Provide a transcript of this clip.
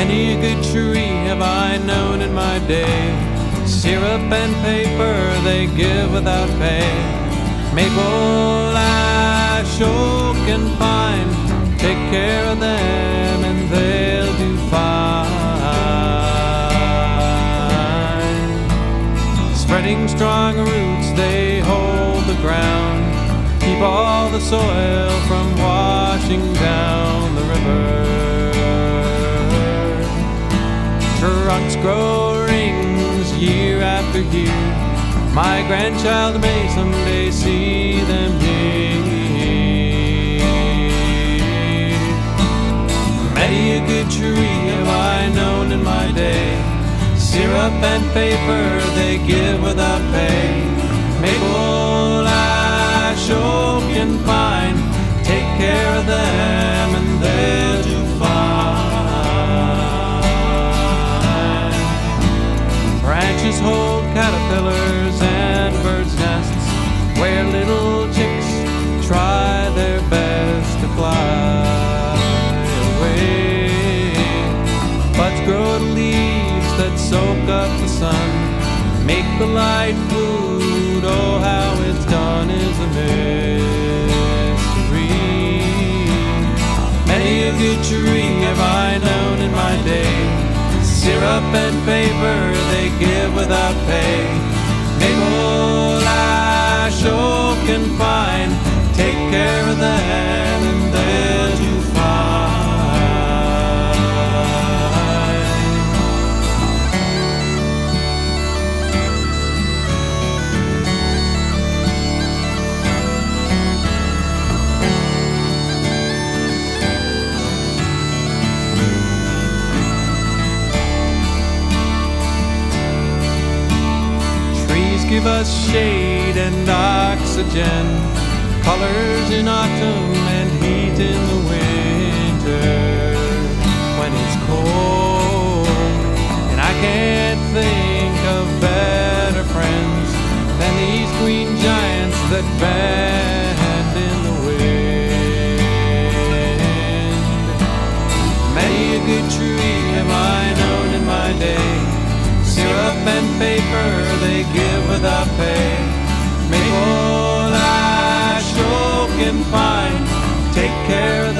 Many a good tree have I known in my day. Syrup and paper they give without pay. Maple, ash, oak, and pine, take care of them and they'll do fine. Spreading strong roots, they hold the ground, keep all the soil from washing down the river. Trunks grow rings year after year, my grandchild may someday see them here. Many a good tree have I known in my day. Syrup and paper they give without pay. Maple, ash, oak, and pine, take care of them and they'll do fine. Branches hold caterpillars and birds' nests, where little chicks try their best to fly away. Buds grow to leaves that soak up the sun, make the light food. Oh, how it's done is a mystery. Many a good tree have I known in my day. Syrup and paper they give without pay. Maple, ash, oak, and pine, take care of them and they'll do fine. Give us shade and oxygen, colors in autumn and heat in the winter when it's cold. And I can't think of better friends than these green giants that bend in the wind. Many a good tree have I known in my day. Syrup and paper they give without pay. Maple, ash, oak, and pine, take care of